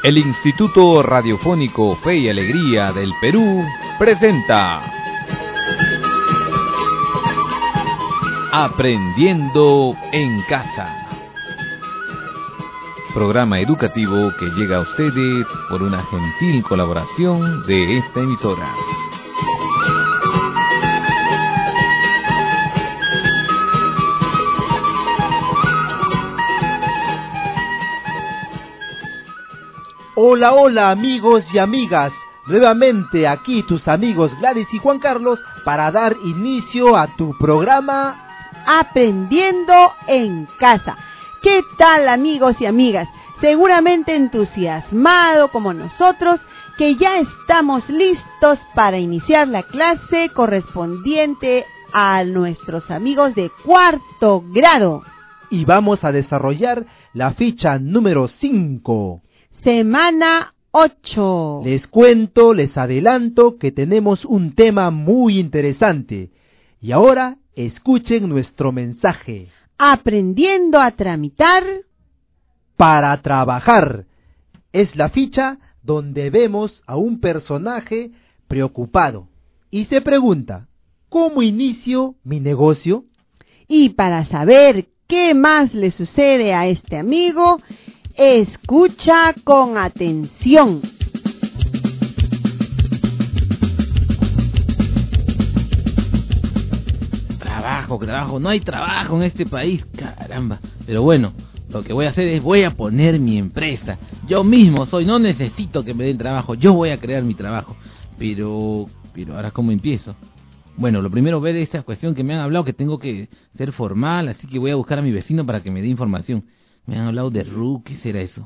El Instituto Radiofónico Fe y Alegría del Perú presenta Aprendiendo en Casa. Programa educativo que llega a ustedes por una gentil colaboración de esta emisora. Hola, hola amigos y amigas, nuevamente aquí tus amigos Gladys y Juan Carlos para dar inicio a tu programa Aprendiendo en Casa. ¿Qué tal amigos y amigas? Seguramente entusiasmado como nosotros, que ya estamos listos para iniciar la clase correspondiente a nuestros amigos de cuarto grado. Y vamos a desarrollar la ficha número 5. Semana 8. Les cuento, les adelanto que tenemos un tema muy interesante. Y ahora escuchen nuestro mensaje. Aprendiendo a tramitar para trabajar. Es la ficha donde vemos a un personaje preocupado y se pregunta, ¿cómo inicio mi negocio? Y para saber qué más le sucede a este amigo, escucha con atención. Trabajo, no hay trabajo en este país, caramba. Pero bueno, lo que voy a hacer es voy a poner mi empresa. Yo mismo no necesito que me den trabajo, yo voy a crear mi trabajo. Pero ahora ¿cómo empiezo? Bueno, lo primero ver esa cuestión que me han hablado que tengo que ser formal, así que voy a buscar a mi vecino para que me dé información. Me han hablado de RU, ¿qué será eso?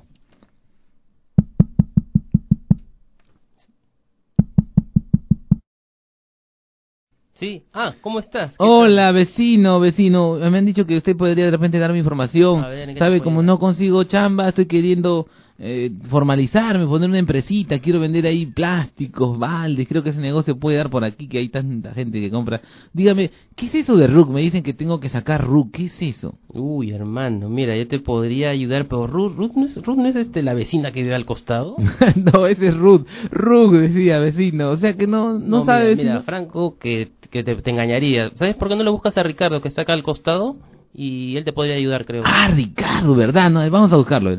Sí, ¿cómo estás? Hola, vecino, me han dicho que usted podría de repente darme información. A ver, ¿sabe? Como no consigo chamba, estoy queriendo formalizarme, poner una empresita, quiero vender ahí plásticos, baldes, creo que ese negocio puede dar por aquí, que hay tanta gente que compra. Dígame, ¿qué es eso de RUC? Me dicen que tengo que sacar RUC, ¿qué es eso? Uy, hermano, mira, yo te podría ayudar, pero Ruth no es la vecina que vive al costado. No, ese es Ruth decía vecino, o sea que no sabe, mira, vecino. Mira, Franco, que te engañaría. ¿Sabes por qué no le buscas a Ricardo, que está acá al costado? Y él te podría ayudar, creo. Ricardo, ¿verdad? No, vamos a buscarlo.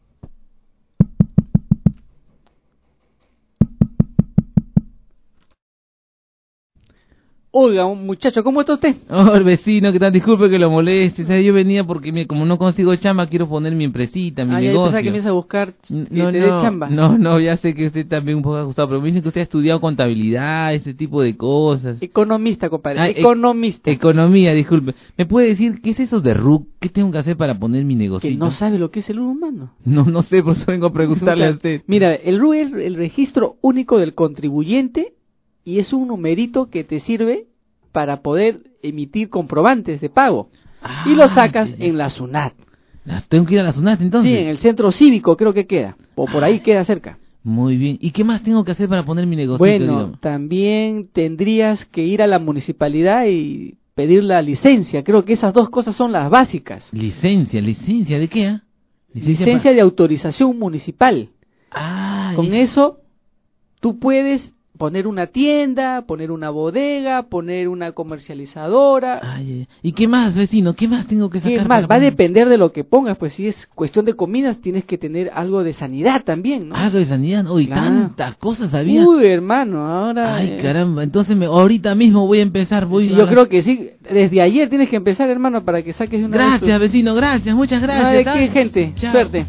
Oiga, muchacho, ¿cómo está usted? El vecino, ¿qué tal? Disculpe que lo moleste. ¿Sabe? Yo venía porque como no consigo chamba, quiero poner mi empresita, mi negocio. Ya pensaba que me ibas a buscar de chamba. No, ya sé que usted también un poco ajustado, pero me dicen que usted ha estudiado contabilidad, ese tipo de cosas. Economista, compadre, economista. Economía, disculpe. ¿Me puede decir qué es eso de RUC? ¿Qué tengo que hacer para poner mi negocio? ¿Que no sabe lo que es el RUC, humano? No sé, por eso vengo a preguntarle a usted. Mira, el RUC es el registro único del contribuyente y es un numerito que te sirve para poder emitir comprobantes de pago. Y lo sacas en la SUNAT. ¿Tengo que ir a la SUNAT entonces? Sí, en el centro cívico creo que queda, o por ahí queda cerca. Muy bien. ¿Y qué más tengo que hacer para poner mi negocio? Bueno, digamos? También tendrías que ir a la municipalidad y pedir la licencia. Creo que esas dos cosas son las básicas. ¿Licencia de qué? Licencia de autorización municipal. Con eso tú puedes poner una tienda, poner una bodega, poner una comercializadora. ¿Y qué más, vecino? ¿Qué más tengo que sacar? ¿Qué más? Va a depender de lo que pongas, pues si es cuestión de comidas tienes que tener algo de sanidad también, ¿no? Algo de sanidad, uy, claro. Tantas cosas había. Uy, hermano, ahora... caramba, entonces ahorita mismo voy a empezar. Yo creo que sí, desde ayer tienes que empezar, hermano, para que saques una... Gracias, vecino, gracias, muchas gracias. ¿De qué, gente? Chao. Suerte.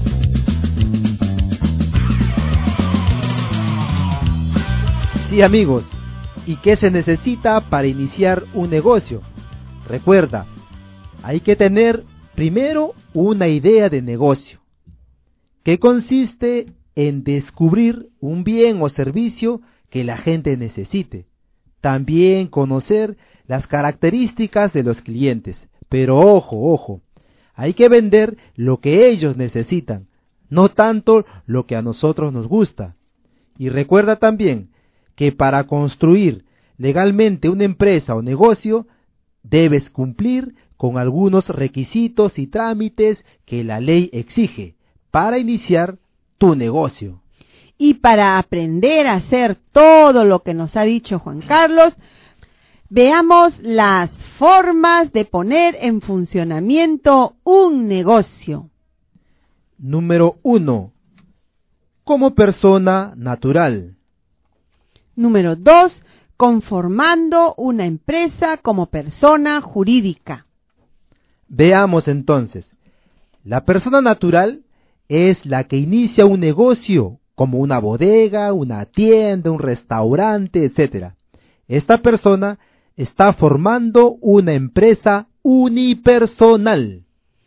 Sí, amigos, ¿y qué se necesita para iniciar un negocio? Recuerda, hay que tener primero una idea de negocio, que consiste en descubrir un bien o servicio que la gente necesite. También conocer las características de los clientes. Pero ojo, hay que vender lo que ellos necesitan, no tanto lo que a nosotros nos gusta. Y recuerda también que para construir legalmente una empresa o negocio, debes cumplir con algunos requisitos y trámites que la ley exige para iniciar tu negocio. Y para aprender a hacer todo lo que nos ha dicho Juan Carlos, veamos las formas de poner en funcionamiento un negocio. Número 1. Como persona natural. Número 2. Conformando una empresa como persona jurídica. Veamos entonces. La persona natural es la que inicia un negocio, como una bodega, una tienda, un restaurante, etc. Esta persona está formando una empresa unipersonal.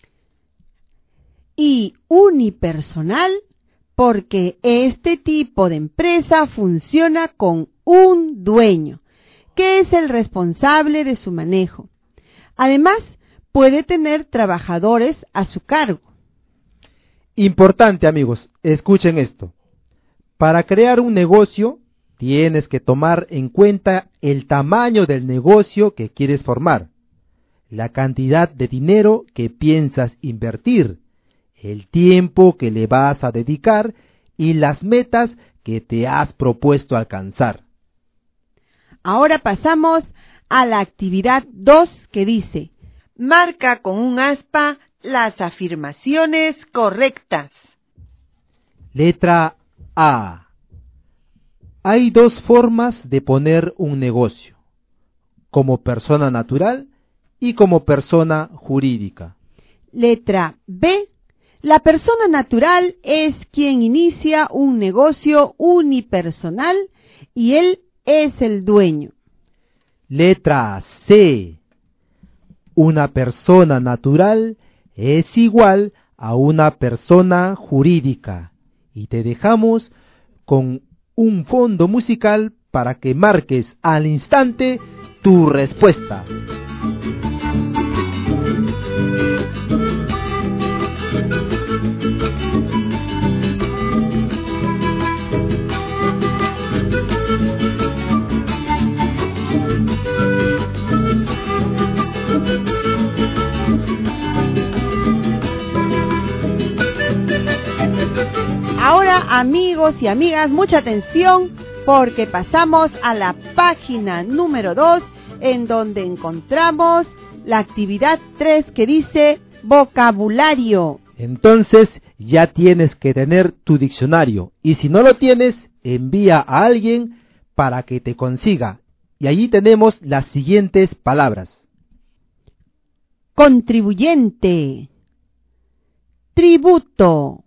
Y unipersonal porque este tipo de empresa funciona con un dueño, que es el responsable de su manejo. Además, puede tener trabajadores a su cargo. Importante, amigos, escuchen esto. Para crear un negocio, tienes que tomar en cuenta el tamaño del negocio que quieres formar, la cantidad de dinero que piensas invertir, el tiempo que le vas a dedicar y las metas que te has propuesto alcanzar. Ahora pasamos a la actividad 2 que dice: marca con un aspa las afirmaciones correctas. Letra A. Hay dos formas de poner un negocio: como persona natural y como persona jurídica. Letra B. La persona natural es quien inicia un negocio unipersonal y él es el dueño. Letra C. Una persona natural es igual a una persona jurídica. Y te dejamos con un fondo musical para que marques al instante tu respuesta. Ahora, amigos y amigas, mucha atención porque pasamos a la página número 2 en donde encontramos la actividad 3 que dice vocabulario. Entonces ya tienes que tener tu diccionario y si no lo tienes, envía a alguien para que te consiga. Y allí tenemos las siguientes palabras: contribuyente, tributo.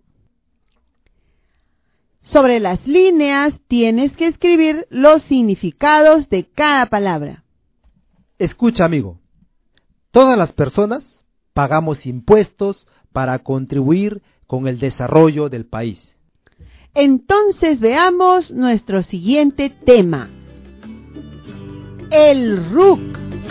Sobre las líneas tienes que escribir los significados de cada palabra. Escucha, amigo, todas las personas pagamos impuestos para contribuir con el desarrollo del país. Entonces veamos nuestro siguiente tema: el RUC.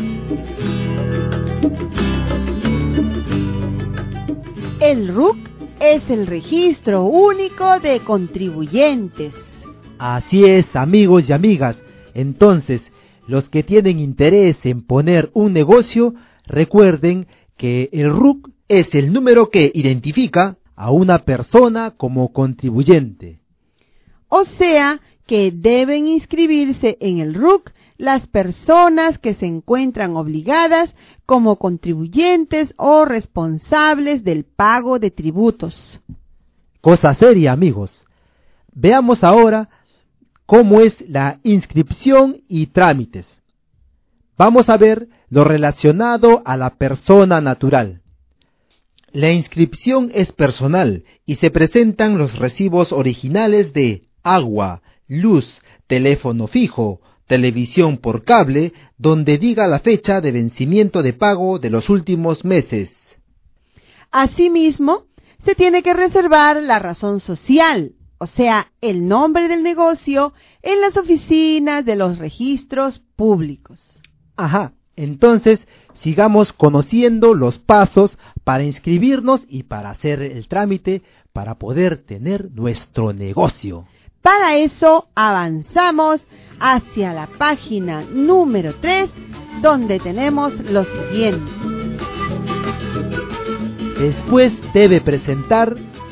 El RUC es el Registro Único de Contribuyentes. Así es, amigos y amigas. Entonces, los que tienen interés en poner un negocio, recuerden que el RUC es el número que identifica a una persona como contribuyente. O sea, que deben inscribirse en el RUC las personas que se encuentran obligadas como contribuyentes o responsables del pago de tributos. Cosa seria, amigos. Veamos ahora cómo es la inscripción y trámites. Vamos a ver lo relacionado a la persona natural. La inscripción es personal y se presentan los recibos originales de agua, luz, teléfono fijo, televisión por cable, donde diga la fecha de vencimiento de pago de los últimos meses. Asimismo, se tiene que reservar la razón social, o sea, el nombre del negocio, en las oficinas de los registros públicos. Ajá, entonces sigamos conociendo los pasos para inscribirnos y para hacer el trámite para poder tener nuestro negocio. Para eso avanzamos hacia la página número 3, donde tenemos lo siguiente. Después debe presentar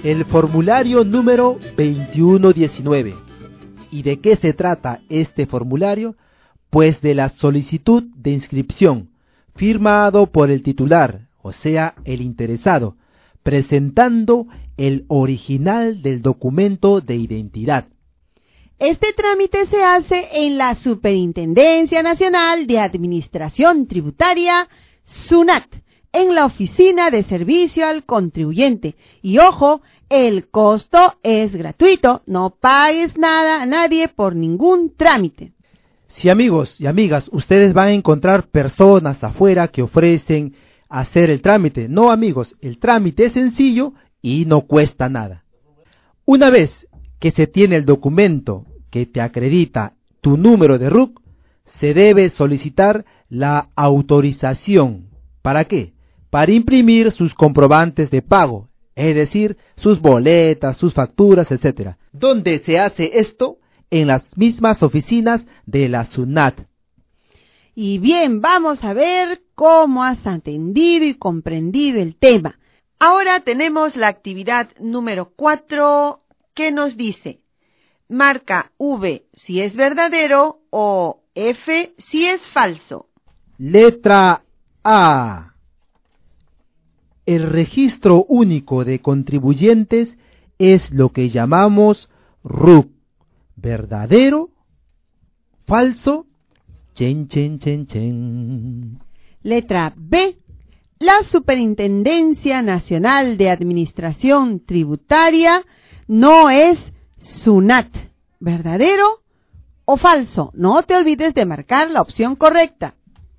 el formulario número 2119. ¿Y de qué se trata este formulario? Pues de la solicitud de inscripción, firmado por el titular, o sea, el interesado, presentando el original del documento de identidad. Este trámite se hace en la Superintendencia Nacional de Administración Tributaria, SUNAT, en la Oficina de Servicio al Contribuyente. Y ojo, el costo es gratuito, no pagues nada a nadie por ningún trámite. Sí, amigos y amigas, ustedes van a encontrar personas afuera que ofrecen hacer el trámite. No, amigos, el trámite es sencillo y no cuesta nada. Una vez que se tiene el documento que te acredita tu número de RUC, se debe solicitar la autorización. ¿Para qué? Para imprimir sus comprobantes de pago, es decir, sus boletas, sus facturas, etc. ¿Dónde se hace esto? En las mismas oficinas de la SUNAT. Y bien, vamos a ver cómo has entendido y comprendido el tema. Ahora tenemos la actividad número 4 que nos dice: marca V si es verdadero o F si es falso. Letra A. El registro único de contribuyentes es lo que llamamos RUC. ¿Verdadero? ¿Falso? Chen, chen, chen, chen. Letra B. La Superintendencia Nacional de Administración Tributaria no es SUNAT. ¿Verdadero o falso? No te olvides de marcar la opción correcta.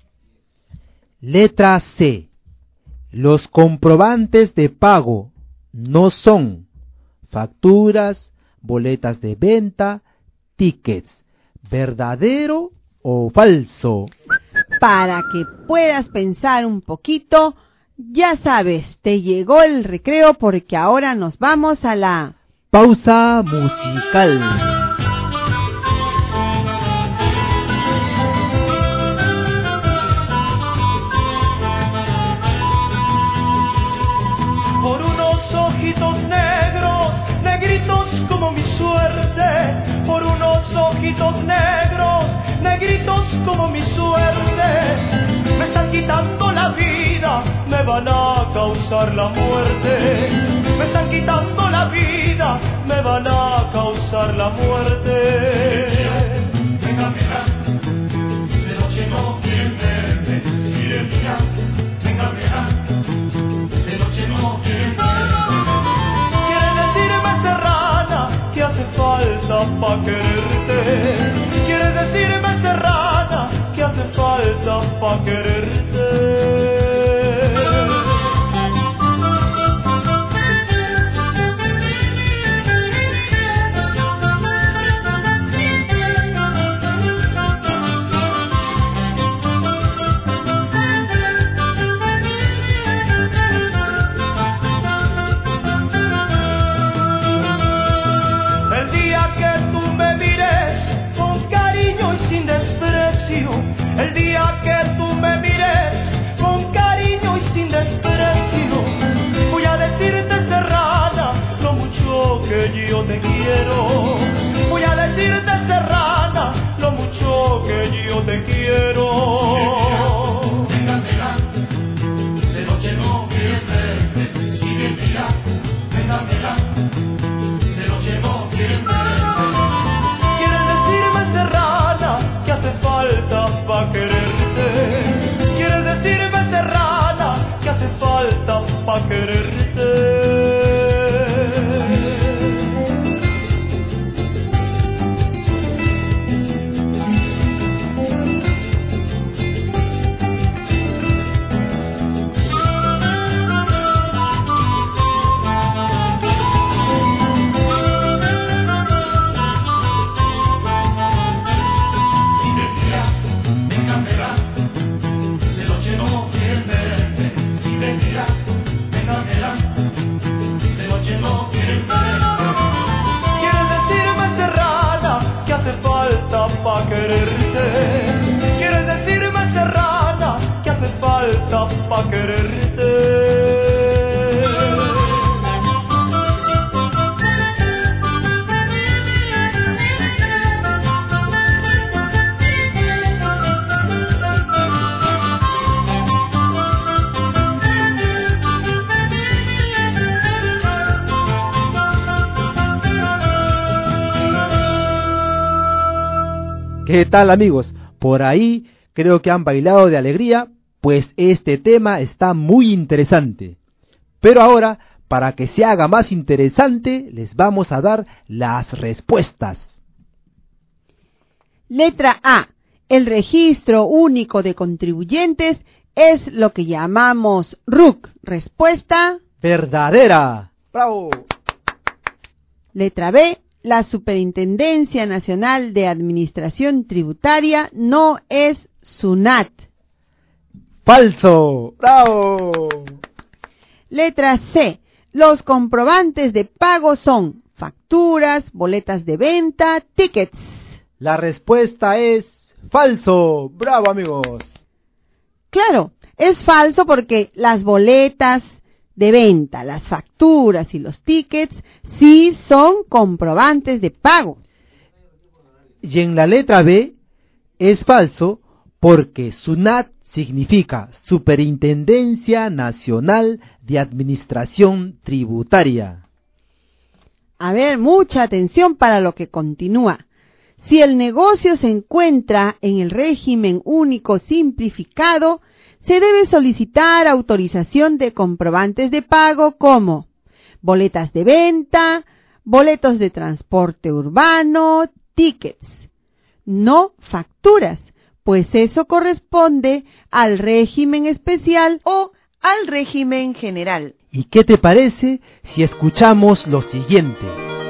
Letra C. Los comprobantes de pago no son facturas, boletas de venta, tickets. ¿Verdadero o falso? Para que puedas pensar un poquito, ya sabes, te llegó el recreo porque ahora nos vamos a la pausa musical. Por unos ojitos negros, negritos como mi suerte, por unos ojitos negros, negritos como mi suerte, me están quitando la vida, me van a causar la muerte, me están quitando la vida, me van a causar la muerte. Venga, mira, de noche no quieren verme, si de día, venga, mira, de noche no quieren verme. Quieren decirme serrana que hace falta pa' quererte, quieren decirme serrana que hace falta pa' quererte. El día que tú me mires con cariño y sin desprecio, voy a decirte serrana lo mucho que yo te quiero. Voy a decirte serrana lo mucho que yo te quiero. Venga, mira, de noche no quieren verte, si bien mira, venga, mira, de noche no quieren verte. Quieren decirme serrana que hace falta pa' quererte, quieres decirme serrana que hace falta pa' quererte. ¿Qué tal, amigos? Por ahí creo que han bailado de alegría, pues este tema está muy interesante. Pero ahora, para que se haga más interesante, les vamos a dar las respuestas. Letra A. El registro único de contribuyentes es lo que llamamos RUC. Respuesta verdadera. ¡Bravo! Letra B. La Superintendencia Nacional de Administración Tributaria no es SUNAT. Falso. ¡Bravo! Letra C. Los comprobantes de pago son facturas, boletas de venta, tickets. La respuesta es falso. ¡Bravo, amigos! Claro, es falso porque las boletas de venta, las facturas y los tickets sí son comprobantes de pago. Y en la letra B es falso porque SUNAT significa Superintendencia Nacional de Administración Tributaria. A ver, mucha atención para lo que continúa. Si el negocio se encuentra en el régimen único simplificado, se debe solicitar autorización de comprobantes de pago como boletas de venta, boletos de transporte urbano, tickets, no facturas, pues eso corresponde al régimen especial o al régimen general. ¿Y qué te parece si escuchamos lo siguiente?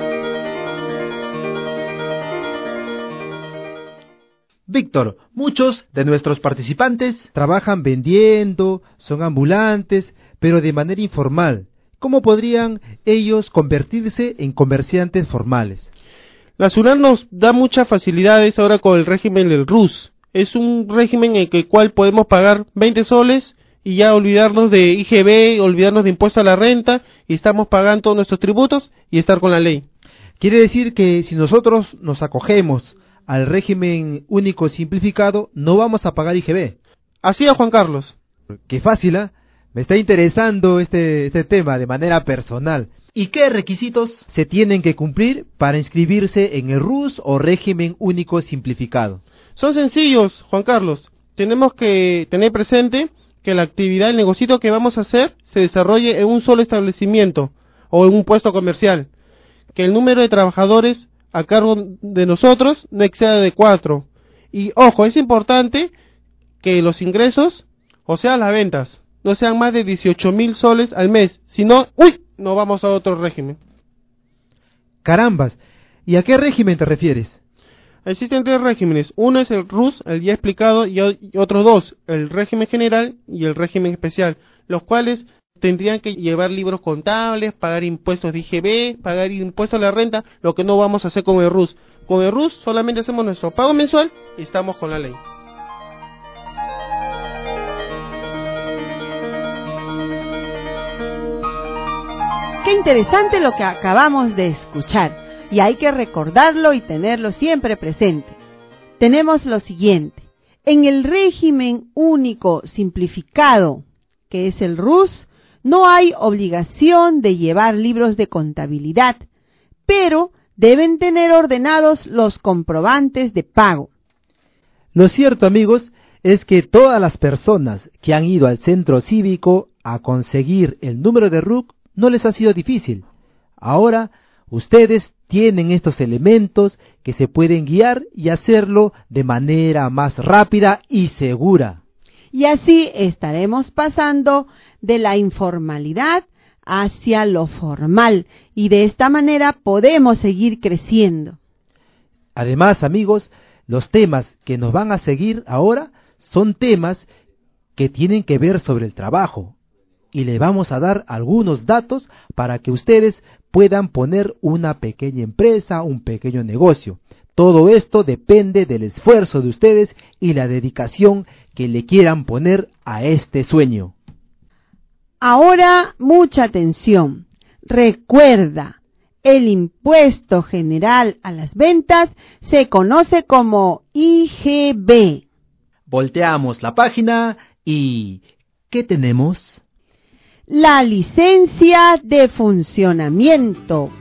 Víctor, muchos de nuestros participantes trabajan vendiendo, son ambulantes, pero de manera informal. ¿Cómo podrían ellos convertirse en comerciantes formales? La SUNAT nos da muchas facilidades ahora con el régimen del RUS. Es un régimen en el cual podemos pagar 20 soles y ya olvidarnos de IGB, olvidarnos de impuesto a la renta, y estamos pagando todos nuestros tributos y estar con la ley. Quiere decir que si nosotros nos acogemos al régimen único simplificado, no vamos a pagar IGB. Así es, Juan Carlos. Qué fácil, ¿eh? Me está interesando este tema de manera personal. ¿Y qué requisitos se tienen que cumplir para inscribirse en el RUS o régimen único simplificado? Son sencillos, Juan Carlos. Tenemos que tener presente que la actividad, el negocito que vamos a hacer, se desarrolle en un solo establecimiento o en un puesto comercial. Que el número de trabajadores a cargo de nosotros no exceda de 4. Y ojo, es importante que los ingresos, o sea las ventas, no sean más de 18,000 soles al mes. Si no, no vamos a otro régimen. Carambas, ¿y a qué régimen te refieres? Existen 3 regímenes. Uno es el RUS, el ya explicado, y otros 2, el régimen general y el régimen especial, los cuales tendrían que llevar libros contables, pagar impuestos de IGB, pagar impuestos a la renta, lo que no vamos a hacer con el RUS. Con el RUS solamente hacemos nuestro pago mensual y estamos con la ley. Qué interesante lo que acabamos de escuchar, y hay que recordarlo y tenerlo siempre presente. Tenemos lo siguiente: en el régimen único simplificado, que es el RUS, no hay obligación de llevar libros de contabilidad, pero deben tener ordenados los comprobantes de pago. Lo cierto, amigos, es que todas las personas que han ido al centro cívico a conseguir el número de RUC no les ha sido difícil. Ahora, ustedes tienen estos elementos que se pueden guiar y hacerlo de manera más rápida y segura. Y así estaremos pasando de la informalidad hacia lo formal, y de esta manera podemos seguir creciendo. Además, amigos, los temas que nos van a seguir ahora son temas que tienen que ver sobre el trabajo, y le vamos a dar algunos datos para que ustedes puedan poner una pequeña empresa, un pequeño negocio. Todo esto depende del esfuerzo de ustedes y la dedicación que le quieran poner a este sueño. Ahora, mucha atención. Recuerda, el impuesto general a las ventas se conoce como IGB. Volteamos la página y ¿qué tenemos? La licencia de funcionamiento.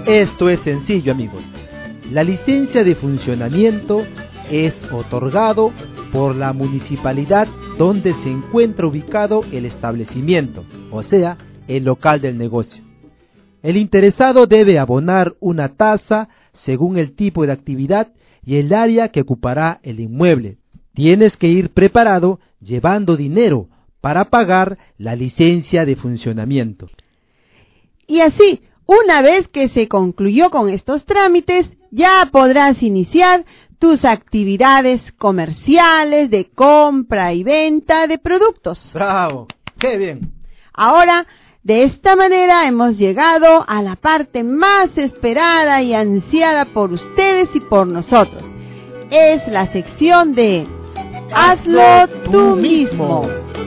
Esto es sencillo, amigos. La licencia de funcionamiento es otorgado por la municipalidad donde se encuentra ubicado el establecimiento, o sea, el local del negocio. El interesado debe abonar una tasa según el tipo de actividad y el área que ocupará el inmueble. Tienes que ir preparado llevando dinero para pagar la licencia de funcionamiento. Y así, una vez que se concluyó con estos trámites, ya podrás iniciar tus actividades comerciales de compra y venta de productos. ¡Bravo! ¡Qué bien! Ahora, de esta manera hemos llegado a la parte más esperada y ansiada por ustedes y por nosotros. Es la sección de Hazlo tú mismo.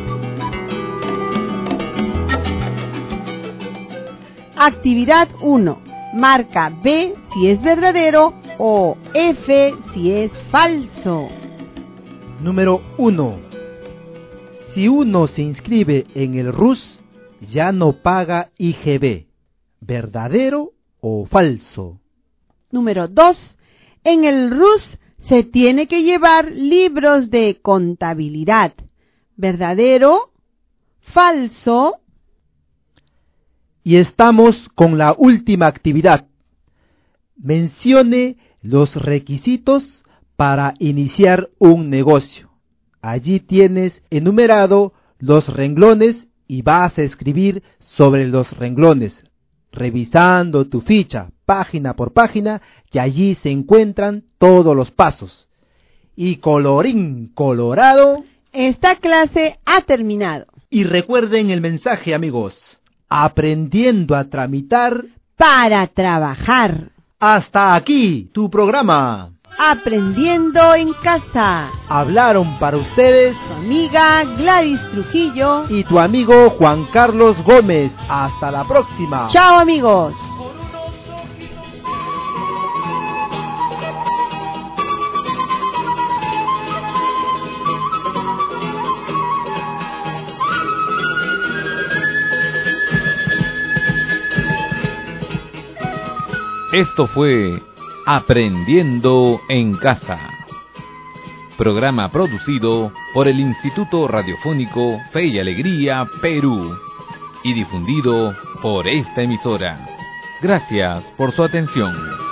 Actividad 1. Marca B si es verdadero o F si es falso. Número 1. Si uno se inscribe en el RUS, ya no paga IGB. ¿Verdadero o falso? Número 2. En el RUS se tiene que llevar libros de contabilidad. ¿Verdadero? ¿Falso? Y estamos con la última actividad. Mencione los requisitos para iniciar un negocio. Allí tienes enumerado los renglones y vas a escribir sobre los renglones, revisando tu ficha página por página, que allí se encuentran todos los pasos. Y colorín colorado, esta clase ha terminado. Y recuerden el mensaje, amigos. Aprendiendo a tramitar para trabajar. Hasta aquí tu programa. Aprendiendo en casa. Hablaron para ustedes tu amiga Gladys Trujillo y tu amigo Juan Carlos Gómez. Hasta la próxima. Chao, amigos. Esto fue Aprendiendo en Casa, programa producido por el Instituto Radiofónico Fe y Alegría, Perú, y difundido por esta emisora. Gracias por su atención.